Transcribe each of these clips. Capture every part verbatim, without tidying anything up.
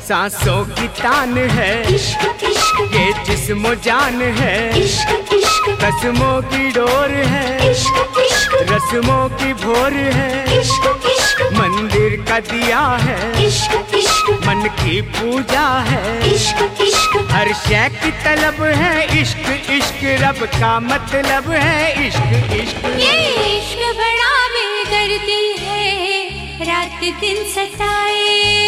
सांसों की तान है, इश्क इश्क ये जिस्मो जान है, इश्क इश्क कसमों की डोर है, इश्क इश्क रस्मों की भोर है, इश्क इश्क मंदिर का दिया है, इश्क इश्क मन की पूजा है, इश्क इश्क हर शय की तलब है, इश्क इश्क रब का मतलब है, इश्क इश्क। ये इश्क बड़ा बेदर्दी है, रात दिन सताए।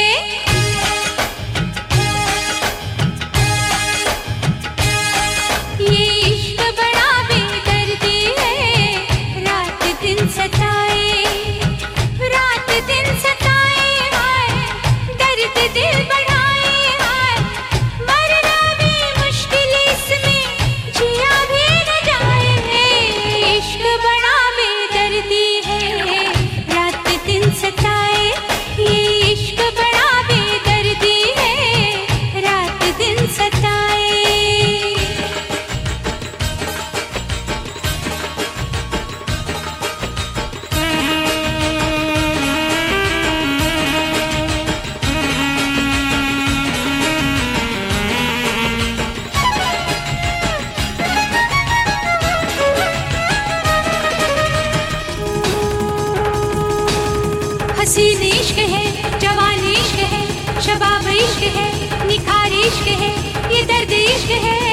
ये इश्क बड़ा बेदर्दी है, रात दिन सताए, रात दिन सताए, हाय दर्द दिल बढ़ाए, हाय मरना भी मुश्किल इसमें, जिया भी न जाए। इश्क बड़ा बेदर्दी है, रात दिन सताए, ये इश्क बड़ा बेदर्दी है, रात दिन सताए। हसीन इश्क है, जवान इश्क है, शबाब इश्क है, निखार इश्क है, ये दर्द इश्क है।